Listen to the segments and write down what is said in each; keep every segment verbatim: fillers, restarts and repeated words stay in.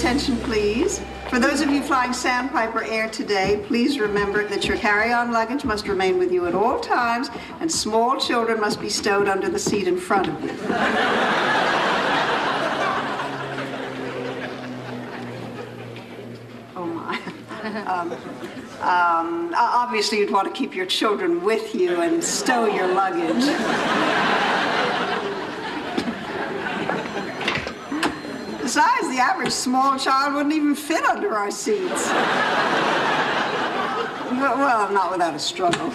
attention, please. For those of you flying Sandpiper Air today, please remember that your carry-on luggage must remain with you at all times, and small children must be stowed under the seat in front of you. Oh, my. Um, um, obviously, you'd want to keep your children with you and stow your luggage. Besides, the average small child wouldn't even fit under our seats. Well, not without a struggle.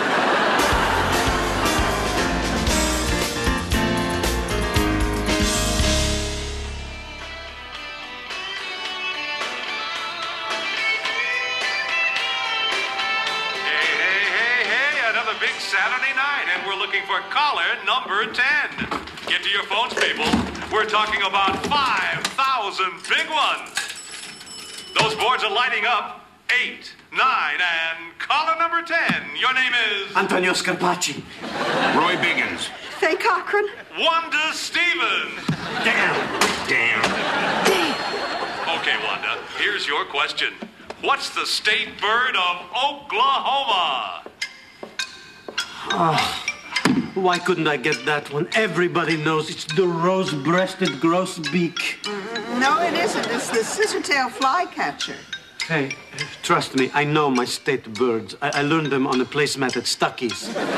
Hey, hey, hey, hey, another big Saturday night, and we're looking for caller number ten. Get to your phones, people. We're talking about five thousand big ones. Those boards are lighting up. Eight, nine, and caller number ten. Your name is... Antonio Scarpacci. Roy Biggins. Faye Cochran. Wanda Stevens. Damn. Damn. Okay, Wanda, here's your question. What's the state bird of Oklahoma? Oh. Why couldn't I get that one? Everybody knows it's the rose-breasted grosbeak. Mm, no, it isn't. It's the scissor-tail flycatcher. Hey, trust me, I know my state birds. I, I learned them on the placemat at Stucky's.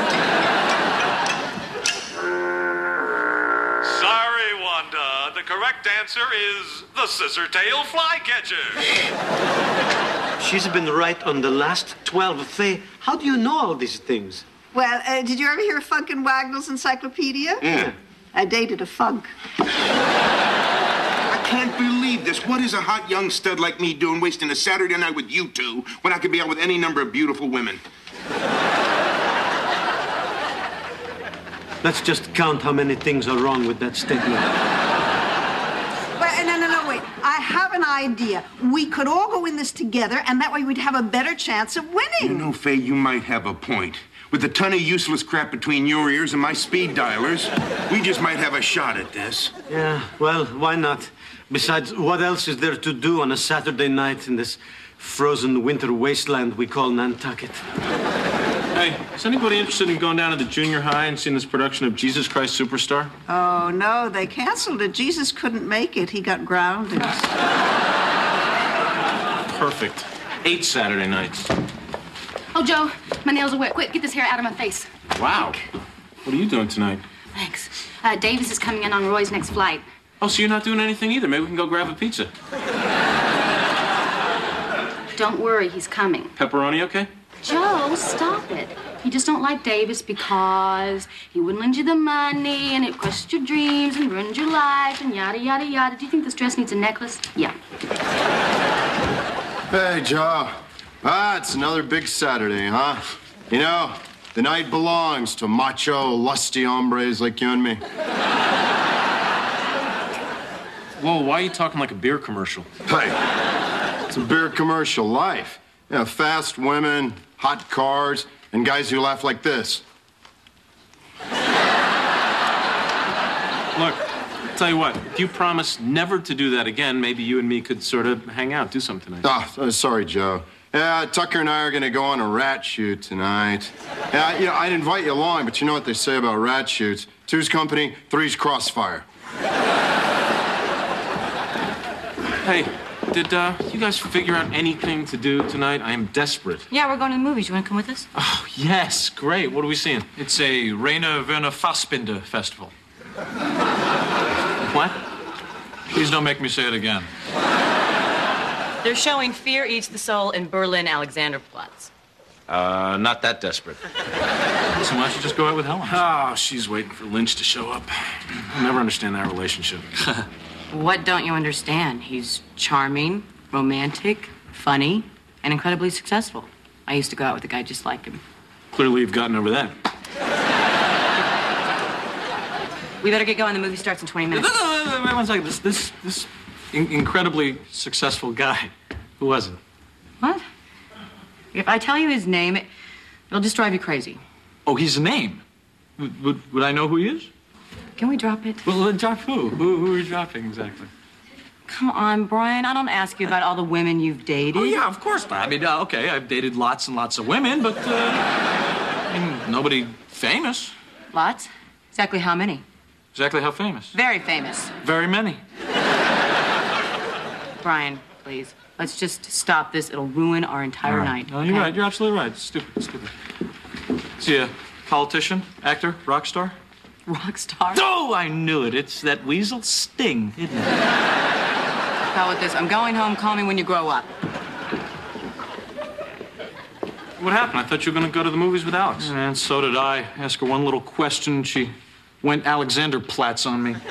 Sorry, Wanda. The correct answer is the scissor-tail flycatcher. She's been right on the last twelve. Faye, how do you know all these things? Well, uh, did you ever hear of Funk and Wagnall's encyclopedia? Yeah. I dated a funk. I can't believe this. What is a hot young stud like me doing wasting a Saturday night with you two when I could be out with any number of beautiful women? Let's just count how many things are wrong with that statement. Well, no, no, no, wait. I have an idea. We could all go in this together, and that way we'd have a better chance of winning. You know, Faye, you might have a point. With a ton of useless crap between your ears and my speed dialers, we just might have a shot at this. Yeah, well, why not? Besides, what else is there to do on a Saturday night in this frozen winter wasteland we call Nantucket? Hey, is anybody interested in going down to the junior high and seeing this production of Jesus Christ Superstar? Oh, no, they canceled it. Jesus couldn't make it. He got grounded. Perfect. Eight Saturday nights. Oh, Joe, my nails are wet. Quick, get this hair out of my face. Wow. What are you doing tonight? Thanks. Uh, Davis is coming in on Roy's next flight. Oh, so you're not doing anything either. Maybe we can go grab a pizza. Don't worry, he's coming. Pepperoni okay? Joe, stop it. You just don't like Davis because he wouldn't lend you the money and it crushed your dreams and ruined your life and yada, yada, yada. Do you think this dress needs a necklace? Yeah. Hey, Joe. Ah, it's another big Saturday, huh? You know, the night belongs to macho, lusty hombres like you and me. Whoa, why are you talking like a beer commercial? Hey, it's a beer commercial life. You know, fast women, hot cars, and guys who laugh like this. Look, I'll tell you what, if you promise never to do that again, maybe you and me could sort of hang out, do something tonight. Oh, sorry, Joe. Yeah, Tucker and I are going to go on a rat shoot tonight. Yeah, you know, I'd invite you along, but you know what they say about rat shoots. Two's company, three's crossfire. Hey, did uh, you guys figure out anything to do tonight? I am desperate. Yeah, we're going to the movies. You want to come with us? Oh, yes, great. What are we seeing? It's a Rainer Werner Fassbinder festival. What? Please don't make me say it again. They're showing Fear Eats the Soul in Berlin Alexanderplatz. Uh, not that desperate. So why don't you just go out with Helen? Oh, she's waiting for Lynch to show up. I'll never understand that relationship. What don't you understand? He's charming, romantic, funny, and incredibly successful. I used to go out with a guy just like him. Clearly you've gotten over that. We better get going. The movie starts in twenty minutes. No, no, no, wait one second. This, this, this in- incredibly successful guy. Who was it? What? If I tell you his name, it, it'll just drive you crazy. Oh, his name? Would, would, would I know who he is? Can we drop it? Well, uh, drop who? Who, who are you dropping exactly? Come on, Brian. I don't ask you about all the women you've dated. Oh, yeah, of course not. I mean, uh, okay, I've dated lots and lots of women, but, uh, I mean, nobody famous. Lots? Exactly how many? Exactly how famous? Very famous. Very many. Brian, please. Let's just stop this. It'll ruin our entire Right. night. No, you're okay? right. You're absolutely right. Stupid, stupid. Is he a politician, actor, rock star? Rock star? Oh, I knew it. It's that weasel Sting, isn't it? Hell with this. I'm going home. Call me when you grow up. What happened? I thought you were going to go to the movies with Alex. And so did I. Ask her one little question. She went Alexander Platz on me.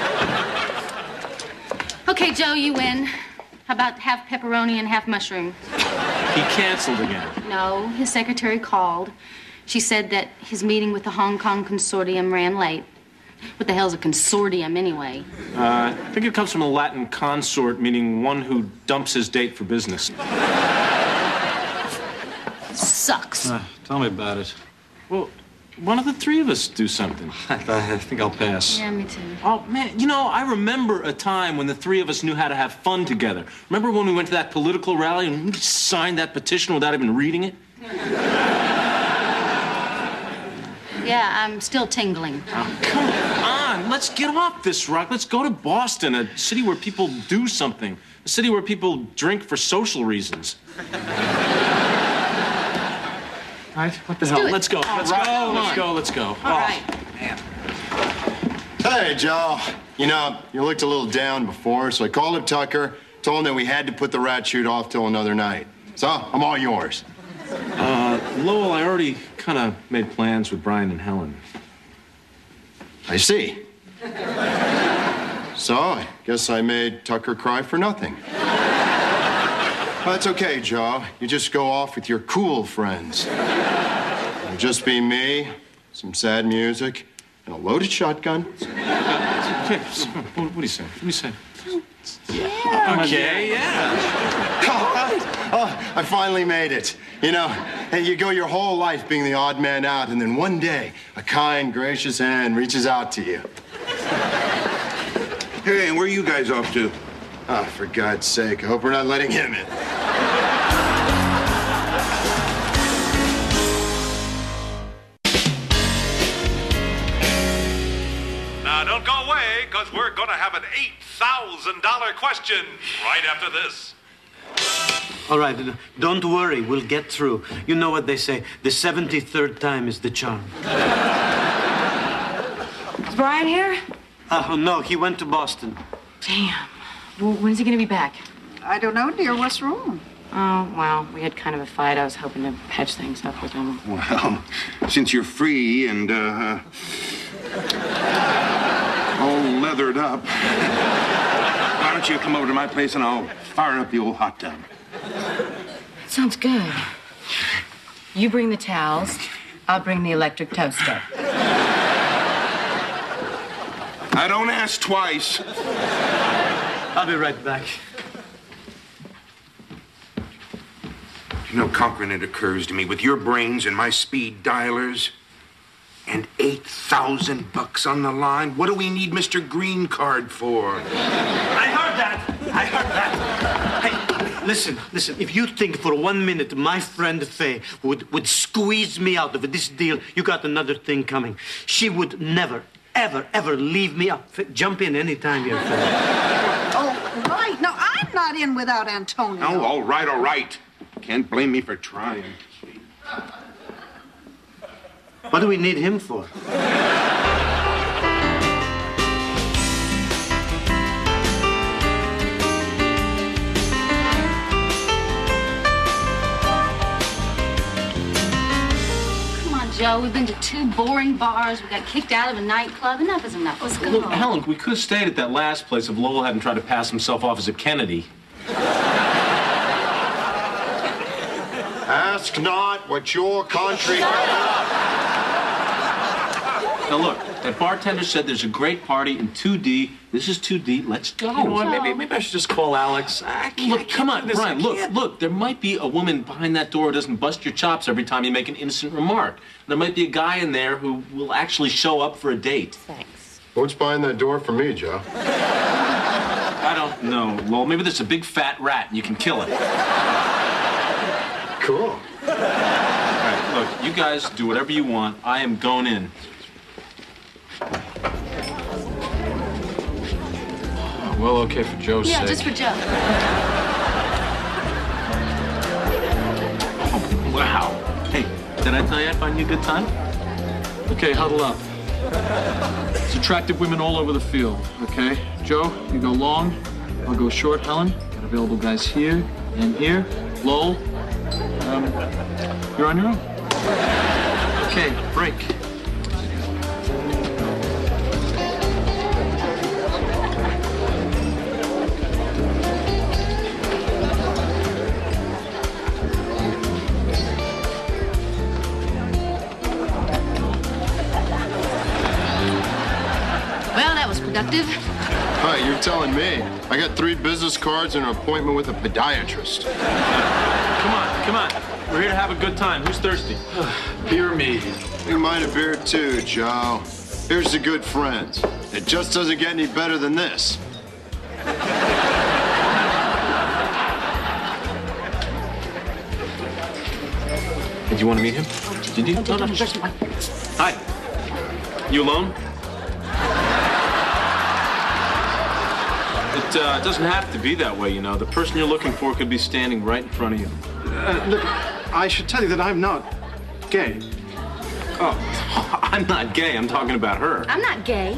Okay, Joe, you win. How about half pepperoni and half mushroom? He canceled again. No, his secretary called. She said that his meeting with the Hong Kong consortium ran late. What the hell's a consortium, anyway? Uh, I think it comes from a Latin consort, meaning one who dumps his date for business. Sucks. Uh, tell me about it. Well, why don't the three of us do something? I think I'll pass. Yeah, me too. Oh, man, you know, I remember a time when the three of us knew how to have fun together. Remember when we went to that political rally and we signed that petition without even reading it? Yeah, I'm still tingling. Oh, come on, let's get off this rock. Let's go to Boston, a city where people do something, a city where people drink for social reasons. All right, what the Let's hell? do it. Let's go. All Let's right. go. Come Let's on. go. Let's go. All Oh, right. man. Hey, Joe. You know, you looked a little down before, so I called up Tucker, told him that we had to put the rat shoot off till another night. So, I'm all yours. Uh, Lowell, I already kind of made plans with Brian and Helen. I see. So, I guess I made Tucker cry for nothing. Well, that's okay, Joe. You just go off with your cool friends. It'll just be me, some sad music, and a loaded shotgun. Okay, so, what, what do you say? What do you say? Yeah. Okay, yeah. Oh, I finally made it. You know, and you go your whole life being the odd man out, and then one day, a kind, gracious hand reaches out to you. Hey, and where are you guys off to? Oh, for God's sake, I hope we're not letting him in. Now, don't go away, because we're going to have an eight thousand dollar question right after this. All right, don't worry, we'll get through. You know what they say, the seventy-third time is the charm. Is Brian here? Oh, no, he went to Boston. Damn. Well, when's he gonna be back? I don't know, dear. What's wrong? Oh, well, we had kind of a fight. I was hoping to patch things up with him. Well, since you're free and, uh, all leathered up, why don't you come over to my place and I'll fire up the old hot tub? Sounds good. You bring the towels. I'll bring the electric toaster. I don't ask twice. I'll be right back. You know, Cochran, it occurs to me, with your brains and my speed dialers, and eight thousand bucks on the line, what do we need Mister Green Card for? I heard that. I heard that. Hey, listen, listen. If you think for one minute my friend Faye would, would squeeze me out of this deal, you got another thing coming. She would never, ever, ever leave me up. Jump in anytime you're Faye. Oh, right. No, I'm not in without Antonio. Oh, all right, all right. Can't blame me for trying. What do we need him for? Come on, Joe. We've been to two boring bars. We got kicked out of a nightclub. Enough is enough. Let's go. Look, Helen, we could have stayed at that last place if Lowell hadn't tried to pass himself off as a Kennedy. Ask not what your country... Now, look, that bartender said there's a great party in two D. This is two D. Let's go. You know what? Maybe, maybe I should just call Alex. I can't, Look, I can't come on, do this. Brian, I look, can't. look. There might be a woman behind that door who doesn't bust your chops every time you make an innocent remark. There might be a guy in there who will actually show up for a date. Thanks. What's behind that door for me, Joe? I don't know, Lowell. Maybe there's a big fat rat and you can kill it. Cool. All right, look, you guys do whatever you want. I am going in. Well, okay for Joe's Yeah, sake. just for Joe. Oh, wow. Hey, did I tell you I'd find you a good time? Okay, huddle up. There's attractive women all over the field, okay? Joe, you go long, I'll go short. Helen, got available guys here and here. Lowell, um, you're on your own. Okay, break. Well, that was productive. Hi, you're telling me. I got three business cards and an appointment with a podiatrist. Come on, come on. We're here to have a good time. Who's thirsty? Beer me. You mind a beer too, Joe. Here's to good friends. It just doesn't get any better than this. Did you want to meet him? Did you? No, no, just one. Hi. You alone? It uh, doesn't have to be that way, you know. The person you're looking for could be standing right in front of you. Uh, look, I should tell you that I'm not gay. Oh, I'm not gay. I'm talking about her. I'm not gay.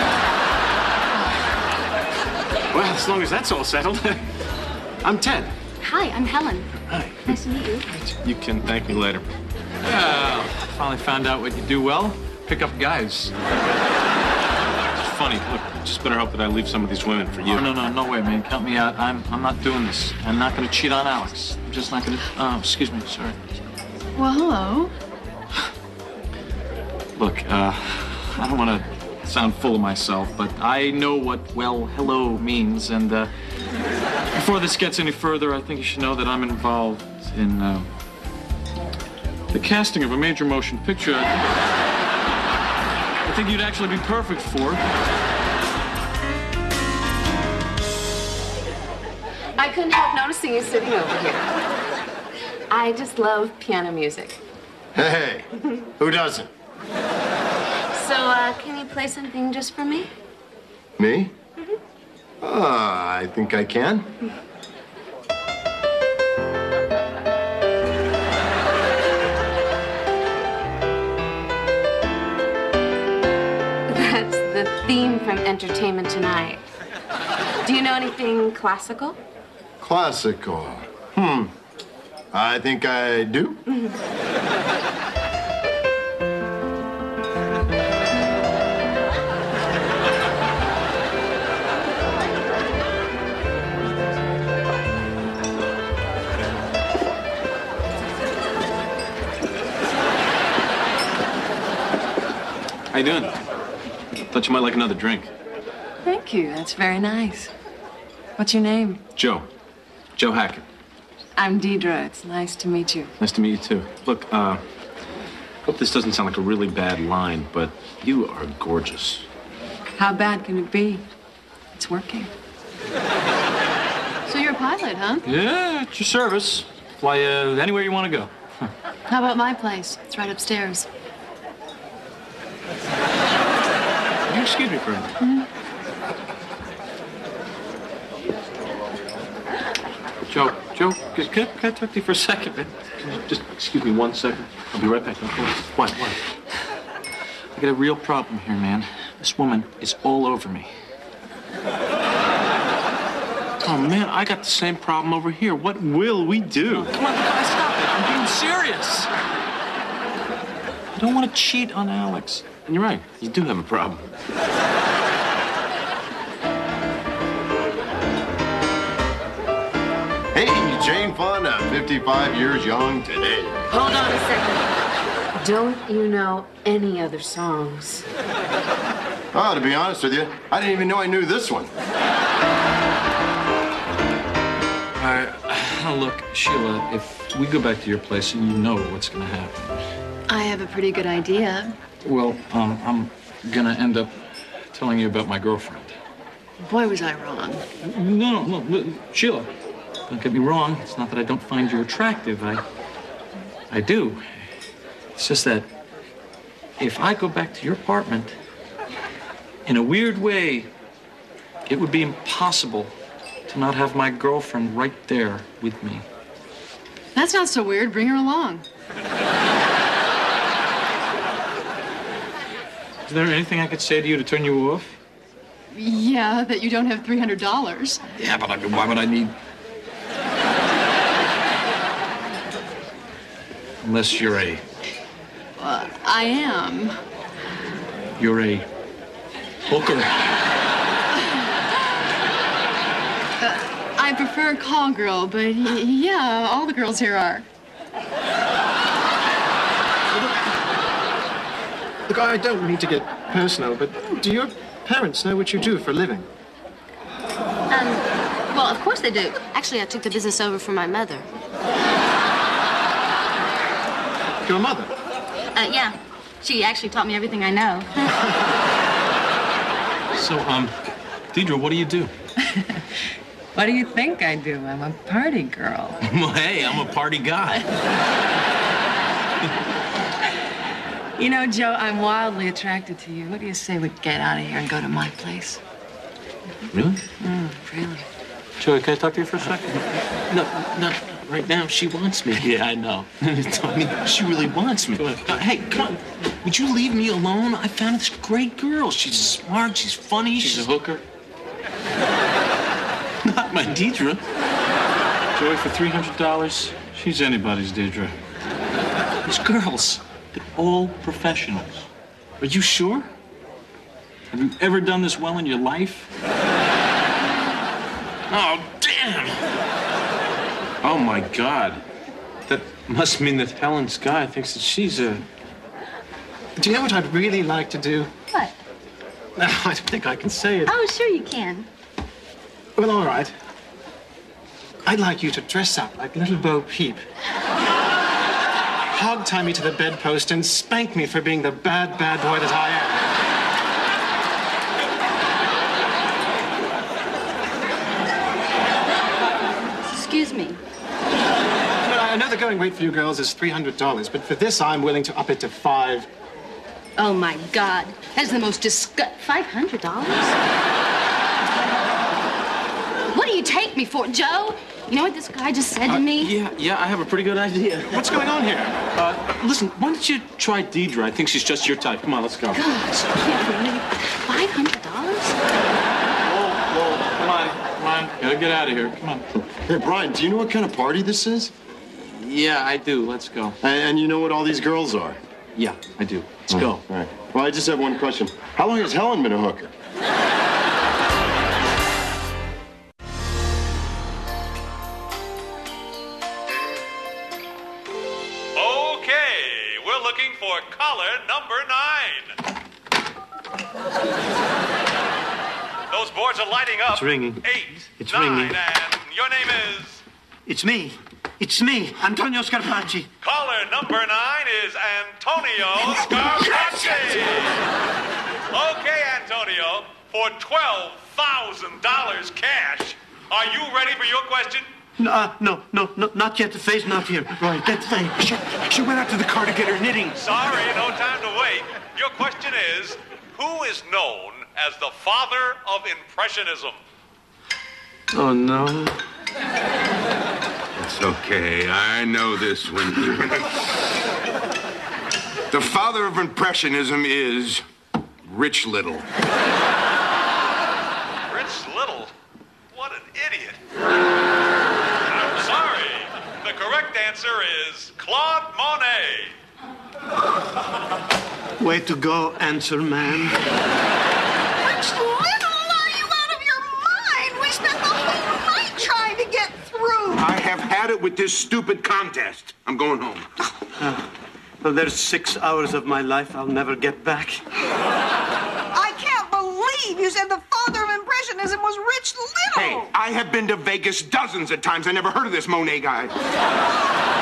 Well, as long as that's all settled. I'm Ted. Hi, I'm Helen. Hi. Nice to meet you. You can thank me later. Yeah, finally found out what you do well. Pick up guys. It's funny. Look, just better hope that I leave some of these women for you. Oh, no, no, no way, man. Count me out. I'm, I'm not doing this. I'm not going to cheat on Alex. I'm just not going to. Oh, excuse me. Sorry. Well, hello. Look, uh, I don't want to sound full of myself, but I know what, well, hello means. And uh, before this gets any further, I think you should know that I'm involved in uh, the casting of a major motion picture. I think you'd actually be perfect for. I couldn't help noticing you sitting over here. I just love piano music. Hey, who doesn't? So, uh, can you play something just for me? Me? Mm-hmm. Uh, I think I can. That's the theme from Entertainment Tonight. Do you know anything classical? Classical. Hmm. I think I do. How you doing? Thought you might like another drink. Thank you. That's very nice. What's your name? Joe. Joe Hackett. I'm Deidre. It's nice to meet you. Nice to meet you, too. Look, uh, hope this doesn't sound like a really bad line, but you are gorgeous. How bad can it be? It's working. So you're a pilot, huh? Yeah, at your service. Fly uh, anywhere you want to go. How about my place? It's right upstairs. Would you excuse me for a minute? Mm-hmm. Joe, Joe, can, can, I- can I talk to you for a second, man? Can you just excuse me one second? I'll be right back. Okay? What? What? I got a real problem here, man. This woman is all over me. Oh, man, I got the same problem over here. What will we do? Come on, guys, stop it. I'm being serious. I don't want to cheat on Alex. And you're right. You do have a problem. Hey, Jane Fonda, fifty-five years young today. Hold on a second. Don't you know any other songs? Oh, to be honest with you, I didn't even know I knew this one. All right, uh, look, Sheila, if we go back to your place, and you know what's going to happen. I have a pretty good idea. Well, um, I'm gonna end up telling you about my girlfriend. Boy, was I wrong. No, no, no, Sheila, don't get me wrong. It's not that I don't find you attractive. I, I do. It's just that if I go back to your apartment, in a weird way, it would be impossible to not have my girlfriend right there with me. That's not so weird. Bring her along. Is there anything I could say to you to turn you off? Yeah, that you don't have three hundred dollars. Yeah, but I mean, why would I need... Unless you're a... Uh, I am. You're a hooker. Uh, I prefer a call girl, but y- yeah, all the girls here are. Look, I don't mean to get personal, but do your parents know what you do for a living? Um, well, of course they do. Actually, I took the business over from my mother. Your mother? Uh, yeah. She actually taught me everything I know. So, um, Deidre, what do you do? What do you think I do? I'm a party girl. Well, hey, I'm a party guy. You know, Joe, I'm wildly attracted to you. What do you say we get out of here and go to my place? Really? Mm, really. Joey, can I talk to you for a second? No, not right now. She wants me. Yeah, I know. I mean, she really wants me. Uh, hey, come on. Would you leave me alone? I found this great girl. She's smart. She's funny. She's, she's a hooker. Not my Deidre. Joey, for three hundred dollars, she's anybody's Deidre. These girls, they're all professionals. Are you sure? Have you ever done this well in your life? Oh, damn! Oh, my God. That must mean that Helen Sky thinks that she's a... Do you know what I'd really like to do? What? No, I don't think I can say it. Oh, sure you can. Well, all right. I'd like you to dress up like little Bo Peep. Hog tie me to the bedpost and spank me for being the bad, bad boy that I am. Excuse me. Well, I know the going rate for you girls is three hundred dollars, but for this, I'm willing to up it to five. Oh, my God. That's the most disgust... five hundred dollars? What do you take me for, Joe? You know what this guy just said to Uh, me? yeah, yeah, I have a pretty good idea. What's going on here? Uh, listen, why don't you try Deidre? I think she's just your type. Come on, let's go. Gosh, I can't believe five hundred dollars? Whoa, whoa, come on, come on. Gotta get out of here. Come on. Hey, Brian, do you know what kind of party this is? Yeah, I do. Let's go. And, and you know what all these girls are? Yeah, I do. Let's Oh, go. All right. Well, I just have one question. How long has Helen been a hooker? Okay, we're looking for caller number nine. Those boards are lighting up. It's ringing. Eight, It's nine, ringing. and your name is? It's me. It's me, Antonio Scarpacci. Caller number nine is Antonio Scarpacci. Okay, Antonio, for twelve thousand dollars cash, are you ready for your question? No, uh, no, no, no, not yet. The Faye's not here. Right, that Faye. She, she went out to the car to get her knitting. Sorry, no time to wait. Your question is, who is known as the father of Impressionism? Oh, no. It's okay. I know this one. The father of Impressionism is Rich Little. Rich Little? What an idiot. I'm sorry. The correct answer is Claude Monet. Way to go, answer man. Rich Little, are you out of your mind? We spent the whole night trying to get through. I have had it with this stupid contest. I'm going home. Uh, well, there's six hours of my life I'll never get back. I can't believe you said the father of Impressionism was Rich Little. Hey, I have been to Vegas dozens of times. I never heard of this Monet guy.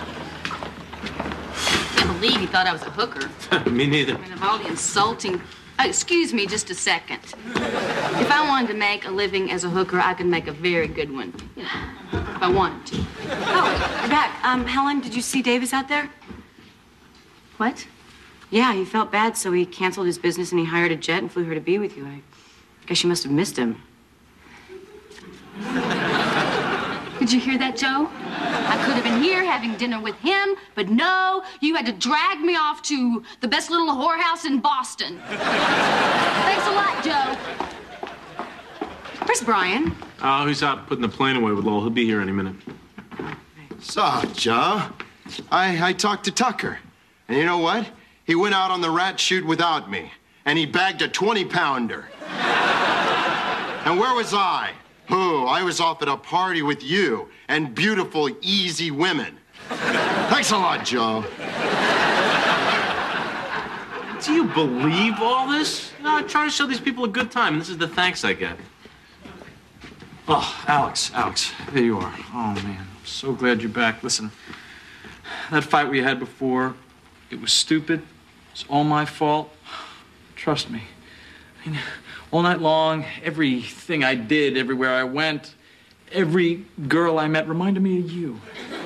I can't believe you thought I was a hooker. Me neither. I mean, of all the insulting Uh, excuse me just a second. If I wanted to make a living as a hooker, I could make a very good one. You know, if I wanted to. Oh, you're back. Um, Helen, did you see Davis out there? What? Yeah, he felt bad, so he canceled his business and he hired a jet and flew her to be with you. I guess you must have missed him. Did you hear that, Joe? I could have been here having dinner with him, but no, you had to drag me off to the best little whorehouse in Boston. Thanks a lot, Joe. Where's Brian? Oh, he's out putting the plane away with Lowell. He'll be here any minute. So, Joe, I, I talked to Tucker. And you know what? He went out on the rat shoot without me. And he bagged a twenty pounder. And where was I? Who? I was off at a party with you and beautiful, easy women. Thanks a lot, Joe. Do you believe all this? No, I'm trying to show these people a good time, and this is the thanks I get. Oh, Alex, Alex, there you are. Oh, man, I'm so glad you're back. Listen, that fight we had before, it was stupid. It's all my fault. Trust me. I mean, all night long, everything I did, everywhere I went, every girl I met reminded me of you.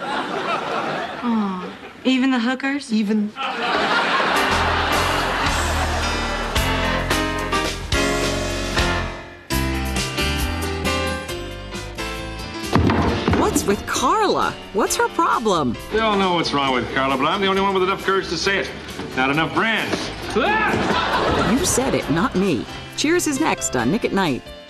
Oh, even the hookers? Even... What's with Carla? What's her problem? They all know what's wrong with Carla, but I'm the only one with enough courage to say it. Not enough brands. You said it, not me. Cheers is next on Nick at Night.